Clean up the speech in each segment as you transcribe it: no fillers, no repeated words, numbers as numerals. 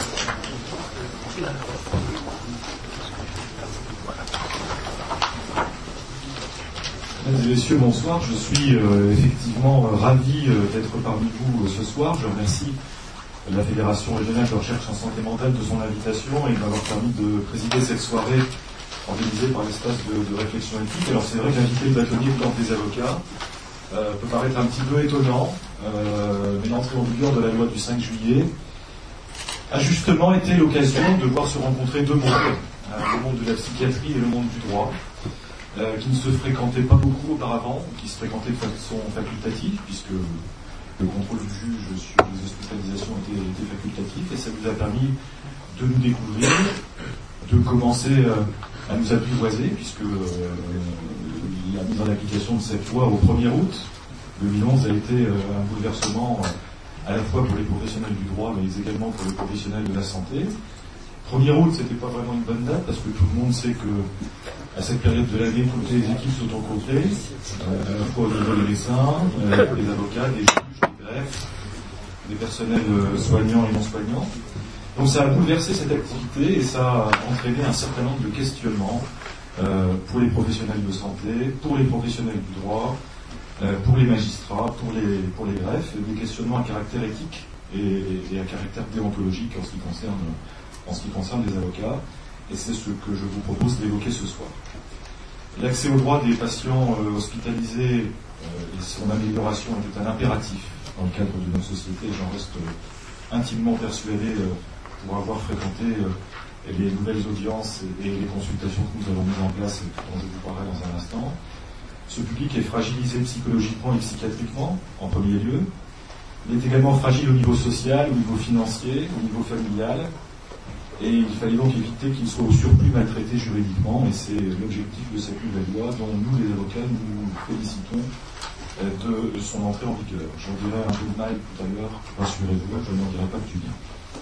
Mesdames et messieurs, bonsoir. Je suis effectivement ravi d'être parmi vous ce soir. Je remercie la Fédération régionale de recherche en santé mentale de son invitation et de m'avoir permis de présider cette soirée organisée par l'espace de réflexion éthique. Alors c'est vrai que l'invité de bâtonnier de l'Ordre des avocats peut paraître un petit peu étonnant, mais l'entrée en vigueur de la loi du 5 juillet a justement été l'occasion de voir se rencontrer deux mondes, le monde de la psychiatrie et le monde du droit, qui ne se fréquentaient pas beaucoup auparavant, qui se fréquentaient de façon facultative, puisque le contrôle du juge sur les hospitalisations était facultatif, et ça nous a permis de nous découvrir, de commencer à nous apprivoiser, puisque la mise en application de cette loi au 1er août 2011 a été un bouleversement à la fois pour les professionnels du droit, mais également pour les professionnels de la santé. 1er août, c'était pas vraiment une bonne date, parce que tout le monde sait que à cette période de l'année, toutes les équipes sont rencontrées, à la fois au niveau des médecins, des avocats, des juges, des greffes, des personnels soignants et non soignants. Donc ça a bouleversé cette activité et ça a entraîné un certain nombre de questionnements pour les professionnels de santé, pour les professionnels du droit, pour les magistrats, pour les greffes, des questionnements à caractère éthique et à caractère déontologique en ce qui concerne les avocats. Et c'est ce que je vous propose d'évoquer ce soir. L'accès aux droits des patients hospitalisés et son amélioration était un impératif dans le cadre de notre société. J'en reste intimement persuadé pour avoir fréquenté les nouvelles audiences et les consultations que nous avons mises en place et dont je vous parlerai dans un instant. Ce public est fragilisé psychologiquement et psychiatriquement, en premier lieu. Il est également fragile au niveau social, au niveau financier, au niveau familial. Et il fallait donc éviter qu'il soit au surplus maltraité juridiquement, et c'est l'objectif de cette nouvelle loi dont nous, les avocats, nous félicitons de son entrée en vigueur. J'en dirai un peu de mal tout à l'heure, rassurez-vous, je n'en dirai pas que du bien.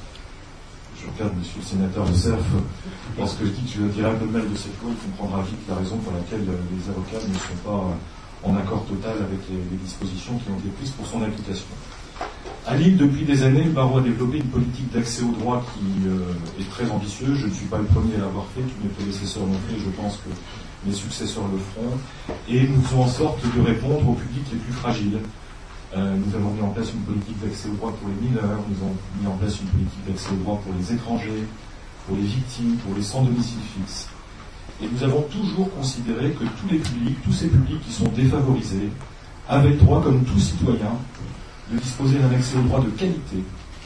Je regarde monsieur le sénateur de Cerf, lorsque je dis que je dirai un peu de mal de cette loi, il comprendra vite la raison pour laquelle les avocats ne sont pas en accord total avec les dispositions qui ont été prises pour son application. À Lille, depuis des années, le barreau a développé une politique d'accès au droit qui est très ambitieuse. Je ne suis pas le premier à l'avoir fait, tous mes prédécesseurs l'ont fait, je pense que mes successeurs le feront. Et nous faisons en sorte de répondre aux publics les plus fragiles. Nous avons mis en place une politique d'accès au droit pour les mineurs, nous avons mis en place une politique d'accès au droit pour les étrangers, pour les victimes, pour les sans domicile fixe. Et nous avons toujours considéré que tous les publics, tous ces publics qui sont défavorisés, avaient le droit, comme tout citoyen, de disposer d'un accès au droit de qualité,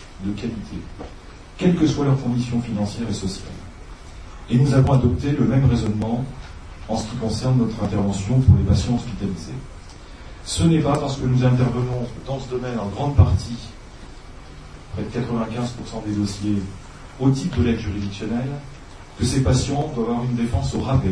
quelles que soient leurs conditions financières et sociales. Et nous avons adopté le même raisonnement en ce qui concerne notre intervention pour les patients hospitalisés. Ce n'est pas parce que nous intervenons dans ce domaine en grande partie, près de 95% des dossiers, au titre de l'aide juridictionnelle, que ces patients doivent avoir une défense au rabais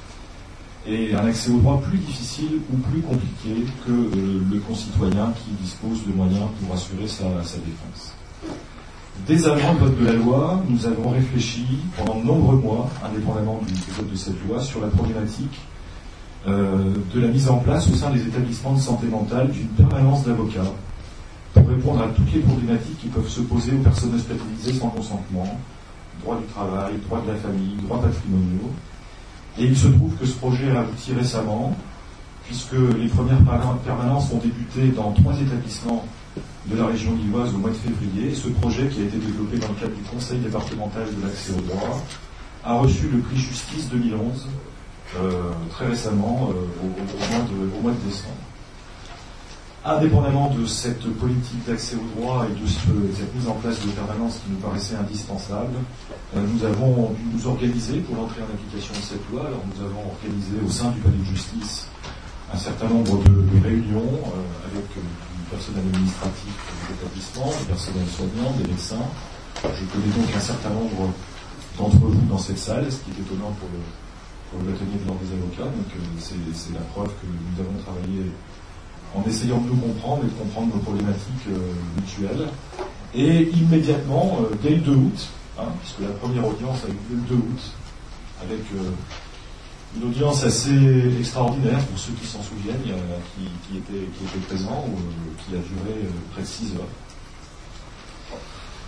et un accès au droit plus difficile ou plus compliqué que le concitoyen qui dispose de moyens pour assurer sa défense. Dès avant le vote de la loi, nous avons réfléchi pendant de nombreux mois, indépendamment du vote de cette loi, sur la problématique de la mise en place au sein des établissements de santé mentale d'une permanence d'avocats pour répondre à toutes les problématiques qui peuvent se poser aux personnes hospitalisées sans consentement, droit du travail, droit de la famille, droits patrimoniaux. Et il se trouve que ce projet a abouti récemment, puisque les premières permanences ont débuté dans 3 établissements de la région lilloise au mois de février. Et ce projet, qui a été développé dans le cadre du Conseil départemental de l'accès au droit, a reçu le prix Justice 2011, très récemment, au mois de décembre. Indépendamment de cette politique d'accès au droit et de cette mise en place de permanence qui nous paraissait indispensable, nous avons dû nous organiser pour l'entrée en application de cette loi. Alors nous avons organisé au sein du palais de justice un certain nombre de réunions avec du personnel administratif de l'établissement, du personnel soignant, des médecins. Je connais donc un certain nombre d'entre vous dans cette salle, ce qui est étonnant pour le bâtonnier de l'Ordre des avocats. Donc c'est la preuve que nous avons travaillé en essayant de nous comprendre et de comprendre nos problématiques mutuelles. Et immédiatement, dès le 2 août, puisque la première audience a eu lieu le 2 août, avec une audience assez extraordinaire pour ceux qui s'en souviennent, qui étaient présents, qui a duré près de 6 heures.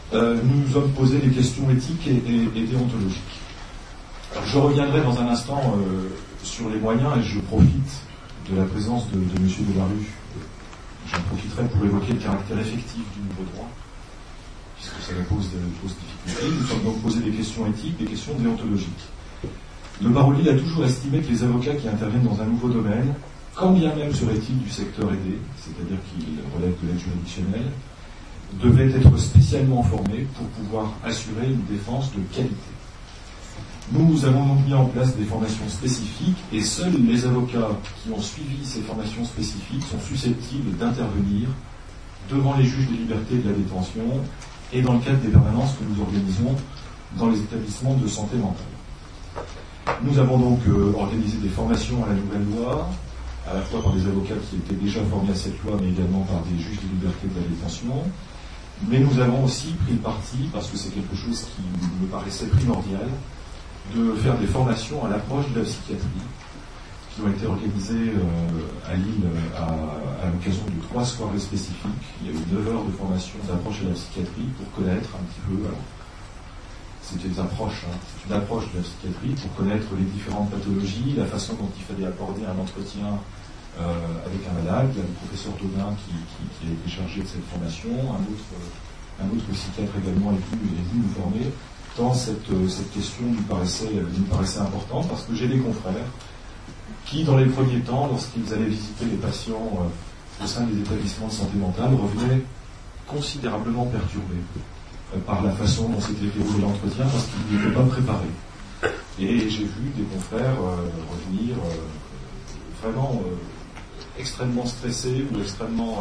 nous sommes posé des questions éthiques et déontologiques. Alors, je reviendrai dans un instant sur les moyens et je profite de la présence de M. Delarue. J'en profiterai pour évoquer le caractère effectif du nouveau droit, puisque ça pose des grosses difficultés. Nous sommes donc posé des questions éthiques, des questions déontologiques. Le barreau de Lille a toujours estimé que les avocats qui interviennent dans un nouveau domaine, quand bien même seraient-ils du secteur aidé, c'est-à-dire qu'ils relèvent de l'aide juridictionnelle, devaient être spécialement formés pour pouvoir assurer une défense de qualité. Nous avons donc mis en place des formations spécifiques et seuls les avocats qui ont suivi ces formations spécifiques sont susceptibles d'intervenir devant les juges des libertés et de la détention et dans le cadre des permanences que nous organisons dans les établissements de santé mentale. Nous avons donc organisé des formations à la nouvelle loi, à la fois par des avocats qui étaient déjà formés à cette loi, mais également par des juges des libertés et de la détention. Mais nous avons aussi pris le parti, parce que c'est quelque chose qui me paraissait primordial, de faire des formations à l'approche de la psychiatrie, qui ont été organisées à Lille à l'occasion de 3 soirées spécifiques. Il y a eu 9 heures de formation d'approche à la psychiatrie pour connaître un petit peu, alors, c'est une approche de la psychiatrie pour connaître les différentes pathologies, la façon dont il fallait aborder un entretien avec un malade. Il y a le professeur Taudin qui a été chargé de cette formation, un autre psychiatre également est venu nous former. Tant cette question nous paraissait importante, parce que j'ai des confrères qui, dans les premiers temps, lorsqu'ils allaient visiter les patients au sein des établissements de santé mentale, revenaient considérablement perturbés par la façon dont s'était déroulé l'entretien, parce qu'ils n'étaient pas préparés. Et j'ai vu des confrères revenir vraiment extrêmement stressés ou extrêmement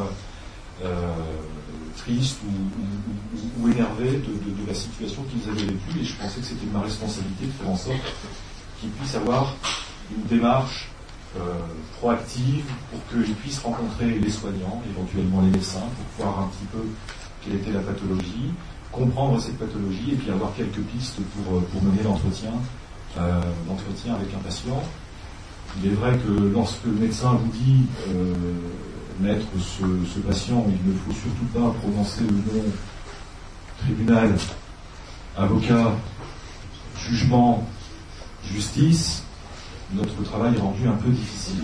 tristes ou énervés de la situation qu'ils avaient vécue, et je pensais que c'était ma responsabilité de faire en sorte qu'ils puissent avoir une démarche proactive pour qu'ils puissent rencontrer les soignants, éventuellement les médecins, pour voir un petit peu quelle était la pathologie, comprendre cette pathologie et puis avoir quelques pistes pour mener l'entretien avec un patient. Il est vrai que lorsque le médecin vous dit maître, ce patient, il ne faut surtout pas prononcer le nom tribunal, avocat, jugement, justice, notre travail est rendu un peu difficile.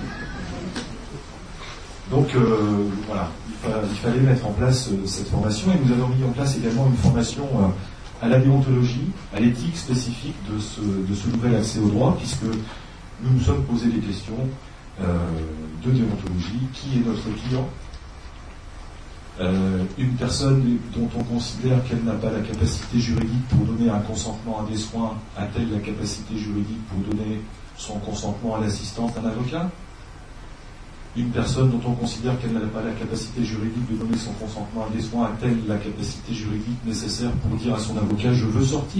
Donc voilà, il fallait mettre en place cette formation, et nous avons mis en place également une formation à la déontologie, à l'éthique spécifique de ce nouvel accès au droit, puisque nous nous sommes posé des questions de déontologie. Qui est notre client ? Une personne dont on considère qu'elle n'a pas la capacité juridique pour donner un consentement à des soins, a-t-elle la capacité juridique pour donner son consentement à l'assistance d'un avocat ? Une personne dont on considère qu'elle n'a pas la capacité juridique de donner son consentement à des soins, a-t-elle la capacité juridique nécessaire pour dire à son avocat « je veux sortir ».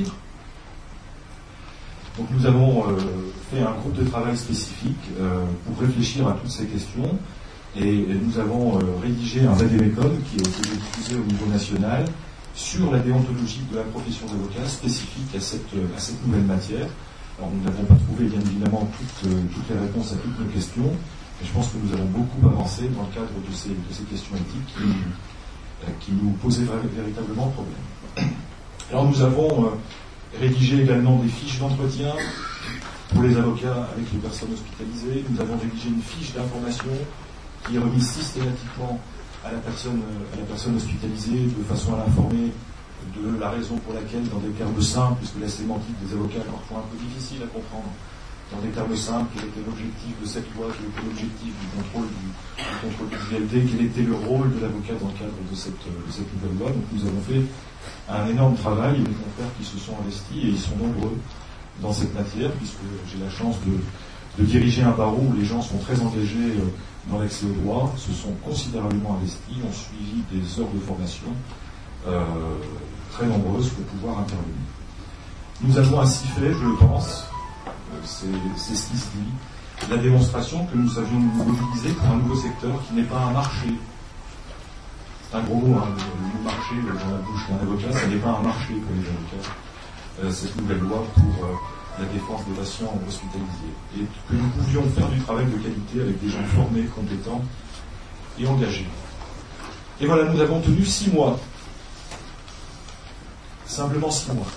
Donc nous avons fait un groupe de travail spécifique pour réfléchir à toutes ces questions, et nous avons rédigé un vadémécum qui a été diffusé au niveau national sur la déontologie de la profession d'avocat spécifique à cette nouvelle matière. Alors nous n'avons pas trouvé bien évidemment toutes les réponses à toutes nos questions, mais je pense que nous avons beaucoup avancé dans le cadre de ces questions éthiques qui nous posaient véritablement problème. Alors nous avons rédigé également des fiches d'entretien pour les avocats avec les personnes hospitalisées. Nous avons rédigé une fiche d'information qui est remise systématiquement à la personne hospitalisée de façon à l'informer de la raison pour laquelle, dans des termes simples, puisque la sémantique des avocats est parfois un peu difficile à comprendre, dans des termes simples, quel était l'objectif de cette loi, quel était l'objectif du contrôle d'usualité, quel était le rôle de l'avocat dans le cadre de cette nouvelle loi. Donc nous avons fait un énorme travail, et des confrères qui se sont investis, et ils sont nombreux dans cette matière, puisque j'ai la chance de diriger un barreau où les gens sont très engagés dans l'accès au droit, se sont considérablement investis, ont suivi des heures de formation très nombreuses pour pouvoir intervenir. Nous avons ainsi fait, je pense, c'est ce qui se dit, la démonstration que nous savions nous mobiliser pour un nouveau secteur qui n'est pas un marché. C'est un gros mot, le mot marché dans la bouche d'un avocat, ce n'est pas un marché pour les avocats, cette nouvelle loi pour la défense des patients hospitalisés. Et que nous pouvions faire du travail de qualité avec des gens formés, compétents et engagés. Et voilà, nous avons tenu 6 mois simplement 6 mois.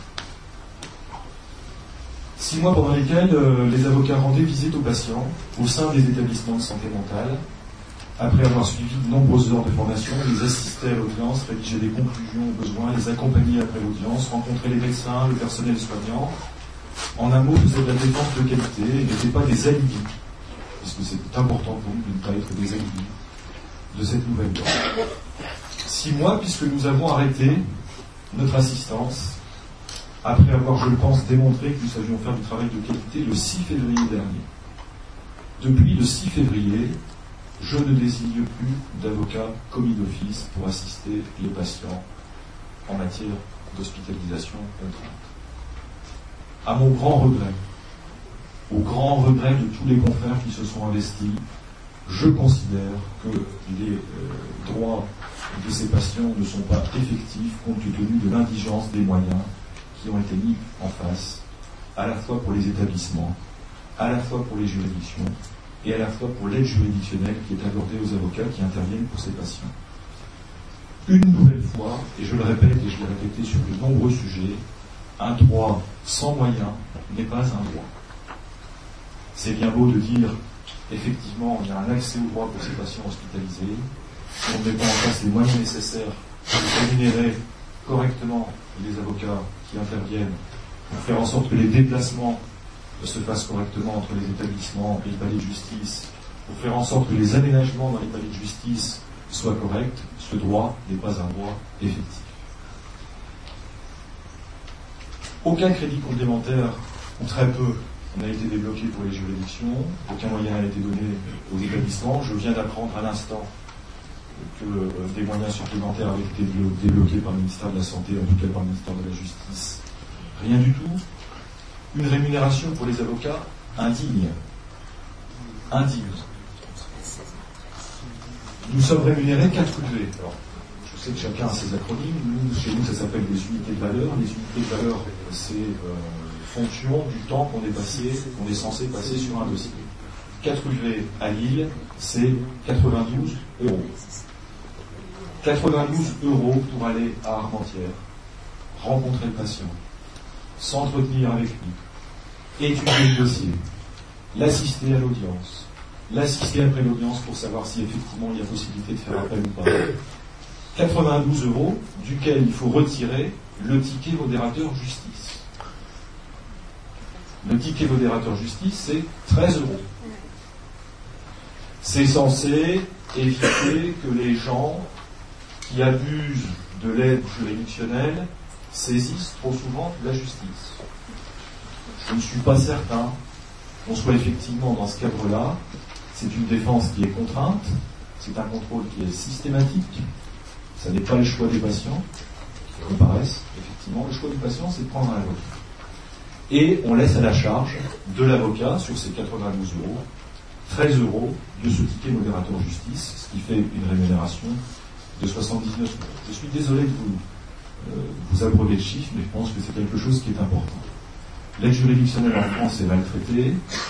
6 mois pendant lesquels les avocats rendaient visite aux patients au sein des établissements de santé mentale. Après avoir suivi de nombreuses heures de formation, ils assistaient à l'audience, rédigeaient des conclusions au besoin, les accompagnaient après l'audience, rencontraient les médecins, le personnel soignant. En un mot, faisaient de la défense de qualité et n'étaient pas des alibis, parce que c'est important pour nous de ne pas être des alibis de cette nouvelle loi. 6 mois, puisque nous avons arrêté notre assistance après avoir, je le pense, démontré que nous savions faire du travail de qualité le 6 février dernier. Depuis le 6 février, je ne désigne plus d'avocat commis d'office pour assister les patients en matière d'hospitalisation contrainte. À mon grand regret, au grand regret de tous les confrères qui se sont investis, je considère que les droits de ces patients ne sont pas effectifs compte tenu de l'indigence des moyens qui ont été mis en face, à la fois pour les établissements, à la fois pour les juridictions, et à la fois pour l'aide juridictionnelle qui est accordée aux avocats qui interviennent pour ces patients. Une nouvelle fois, et je le répète et je l'ai répété sur de nombreux sujets, un droit sans moyens n'est pas un droit. C'est bien beau de dire, effectivement, il y a un accès au droit pour ces patients hospitalisés, si on ne met pas en place les moyens nécessaires pour rémunérer correctement les avocats qui interviennent, pour faire en sorte que les déplacements se fassent correctement entre les établissements et les palais de justice, pour faire en sorte que les aménagements dans les palais de justice soient corrects, ce droit n'est pas un droit effectif. Aucun crédit complémentaire, ou très peu, n'a été débloqué pour les juridictions, aucun moyen n'a été donné aux établissements. Je viens d'apprendre à l'instant que des moyens supplémentaires avaient été débloqués par le ministère de la Santé, en tout cas par le ministère de la Justice. Rien du tout. Une rémunération pour les avocats indigne. Indigne. Nous sommes rémunérés 4 UV. Alors, je sais que chacun a ses acronymes. Nous, chez nous, ça s'appelle des unités de valeur. Les unités de valeur, c'est fonction du temps qu'on est censé passer sur un dossier. 4 UV à Lille, c'est 92 €. 92 € pour aller à Armentières, rencontrer le patient, s'entretenir avec lui, étudier le dossier, l'assister à l'audience, l'assister après l'audience pour savoir si effectivement il y a possibilité de faire appel ou pas. 92 € duquel il faut retirer le ticket modérateur justice. Le ticket modérateur justice, c'est 13 €. C'est censé éviter que les gens qui abusent de l'aide juridictionnelle saisissent trop souvent la justice. Je ne suis pas certain qu'on soit effectivement dans ce cadre-là. C'est une défense qui est contrainte, c'est un contrôle qui est systématique, ça n'est pas le choix des patients, qui comparaissent, effectivement. Le choix du patient, c'est de prendre un avocat. Et on laisse à la charge de l'avocat, sur ces 92 €, 13 € de ce ticket modérateur justice, ce qui fait une rémunération de 79 €. Je suis désolé de vous abreuver de chiffres, mais je pense que c'est quelque chose qui est important. L'aide juridictionnelle en France est maltraitée.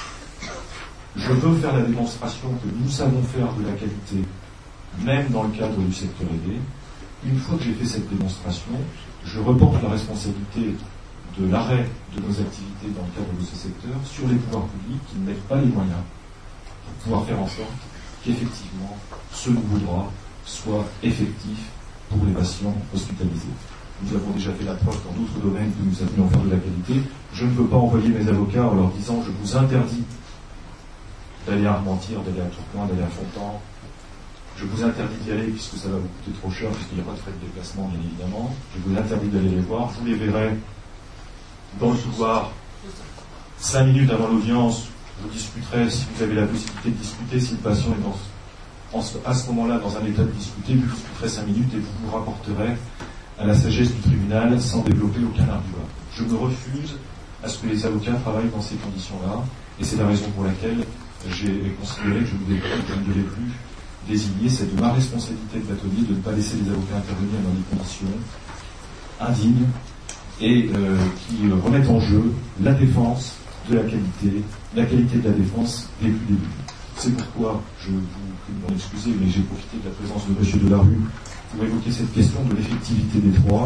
Je veux faire la démonstration que nous savons faire de la qualité, même dans le cadre du secteur aidé. Une fois que j'ai fait cette démonstration, je reporte la responsabilité de l'arrêt de nos activités dans le cadre de ce secteur sur les pouvoirs publics qui ne mettent pas les moyens pour pouvoir faire en sorte qu'effectivement ce nouveau droit soit effectif pour les patients hospitalisés. Nous avons déjà fait la preuve dans d'autres domaines que nous savions faire de la qualité. Je ne peux pas envoyer mes avocats en leur disant je vous interdis d'aller à Armentières, d'aller à Tourcoing, d'aller à Fontan. Je vous interdis d'y aller puisque ça va vous coûter trop cher, puisqu'il n'y a pas de frais de déplacement, bien évidemment. Je vous interdis d'aller les voir. Je vous les verrai dans le couloir 5 minutes avant l'audience. Je discuterai, si vous avez la possibilité de discuter, si le patient est à ce moment-là dans un état de discuter, vous discuterez 5 minutes et vous vous rapporterez à la sagesse du tribunal sans développer aucun argument. Je me refuse à ce que les avocats travaillent dans ces conditions-là, et c'est la raison pour laquelle j'ai considéré que je ne devais plus désigner. C'est de ma responsabilité de bâtonnier de ne pas laisser les avocats intervenir dans des conditions indignes et qui remettent en jeu la défense de la qualité de la défense dès le début. C'est pourquoi je vous prie de m'en excuser, mais j'ai profité de la présence de M. Delarue pour évoquer cette question de l'effectivité des droits.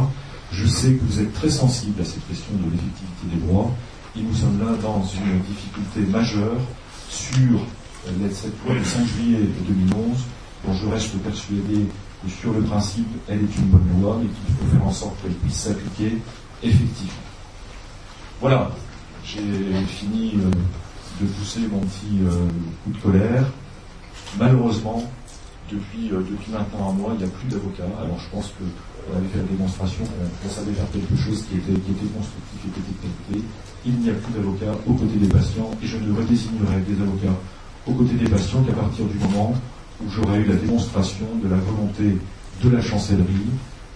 Je sais que vous êtes très sensible à cette question de l'effectivité des droits, et nous sommes là dans une difficulté majeure sur cette loi du 5 juillet 2011, dont je reste persuadé que sur le principe, elle est une bonne loi, mais qu'il faut faire en sorte qu'elle puisse s'appliquer effectivement. Voilà, j'ai fini de pousser mon petit coup de colère. Malheureusement, depuis maintenant un mois, il n'y a plus d'avocats. Alors je pense qu'on avait fait la démonstration, qu'on savait faire quelque chose qui était constructif et qui était qualité. Il n'y a plus d'avocats aux côtés des patients, et je ne redésignerai des avocats aux côtés des patients qu'à partir du moment où j'aurai eu la démonstration de la volonté de la chancellerie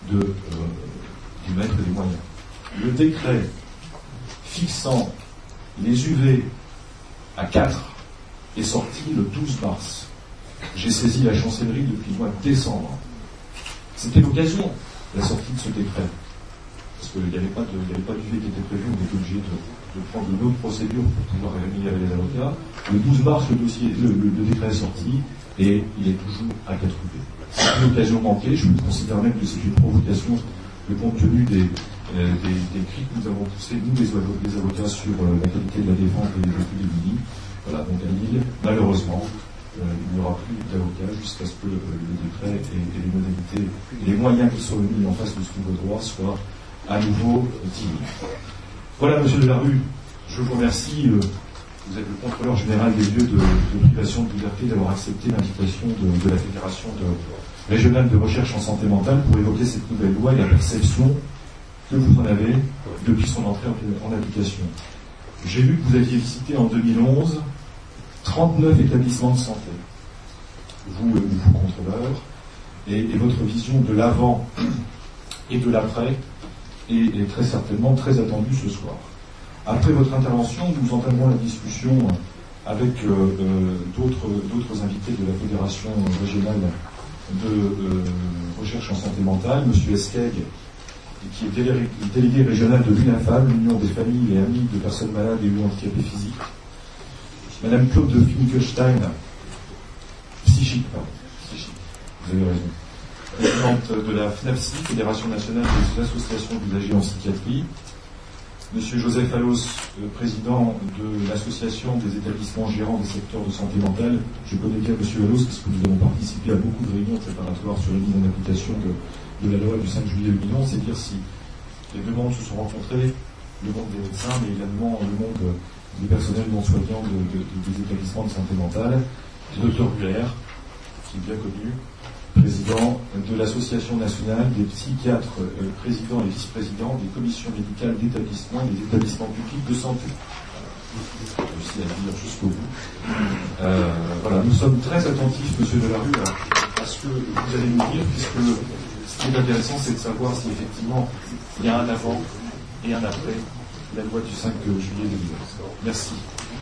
d'y mettre des moyens. Le décret fixant les UV à 4 est sorti le 12 mars. J'ai saisi la chancellerie depuis le mois de décembre. C'était l'occasion, la sortie de ce décret. Parce qu'il n'y avait pas d'UV qui était prévu, on était obligé de prendre une autre procédure pour pouvoir réunir les avocats. Le 12 mars, le décret est sorti, et il est toujours à 4 UV. C'est une occasion manquée, je considère même que c'est une provocation, le compte tenu des cris que nous avons poussés, nous les avocats, sur la qualité de la défense des plus démunis. Voilà, donc à Lille, malheureusement, il n'y aura plus d'avocats jusqu'à ce que le décret et les modalités, et les moyens qui sont mis en face de ce nouveau droit soient à nouveau dignes. Voilà, Monsieur Delarue, je vous remercie. Vous êtes le contrôleur général des lieux de privation de liberté d'avoir accepté l'invitation de la Fédération régionale de recherche en santé mentale pour évoquer cette nouvelle loi et la perception que vous en avez depuis son entrée en application. J'ai vu que vous aviez visité en 2011 39 établissements de santé, vous contrôleur, et votre vision de l'avant et de l'après est très certainement très attendue ce soir. Après votre intervention, nous entamerons la discussion avec d'autres invités de la Fédération régionale de recherche en santé mentale, M. Esqueg, qui est délégué régional de l'UNAFAM, l'Union des familles et amis de personnes malades et ou handicapées physiques, Madame Claude de Finkelstein, psychique, vous avez raison, présidente de la FNAPSI, Fédération nationale des associations d'usagers en psychiatrie, Monsieur Joseph Allos, président de l'association des établissements gérants des secteurs de santé mentale. Je connais bien Monsieur Allos parce que nous avons participé à beaucoup de réunions préparatoires sur la mise en application de la loi du 5 juillet 2011. C'est dire si les deux mondes se sont rencontrés, le monde des médecins, mais également le monde des personnels non soignants des établissements de santé mentale. Le Dr Buller, qui est bien connu, président de l'Association nationale des psychiatres, président et vice-président des commissions médicales d'établissement et des établissements publics de santé. J'ai réussi à le dire jusqu'au bout. Voilà, nous sommes très attentifs, Monsieur Delarue, à ce que vous allez nous dire, puisque ce qui est intéressant, c'est de savoir si effectivement il y a un avant et un après la loi du 5 juillet 2011. Merci.